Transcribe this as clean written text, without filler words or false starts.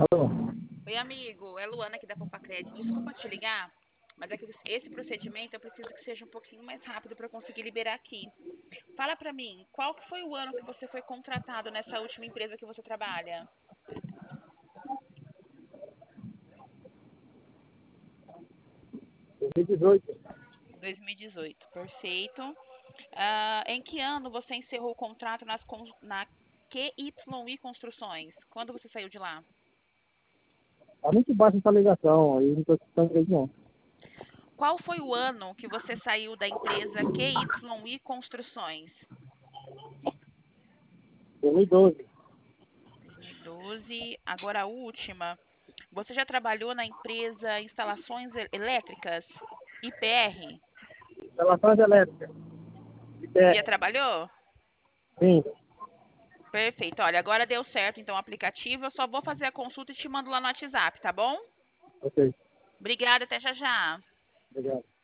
Alô? Oi, amigo. É Luana aqui da Popacred. Desculpa te ligar, mas é que esse procedimento eu preciso que seja um pouquinho mais rápido para eu conseguir liberar aqui. Fala pra mim, qual que foi o ano que você foi contratado nessa última empresa que você trabalha? 2018. 2018, perfeito. Em que ano você encerrou o contrato na QYI Construções? Quando você saiu de lá? Tá muito baixa essa ligação, aí não tô escutando direito não. Qual foi o ano que você saiu da empresa QYI Construções? 2012. 2012. Agora a última. Você já trabalhou na empresa Instalações Elétricas, IPR? Instalações elétricas. Já IPR. trabalhou? Sim. Perfeito. Olha, agora deu certo então o aplicativo. Eu só vou fazer a consulta e te mando lá no WhatsApp, tá bom? Ok. Obrigada, até já já. Obrigado.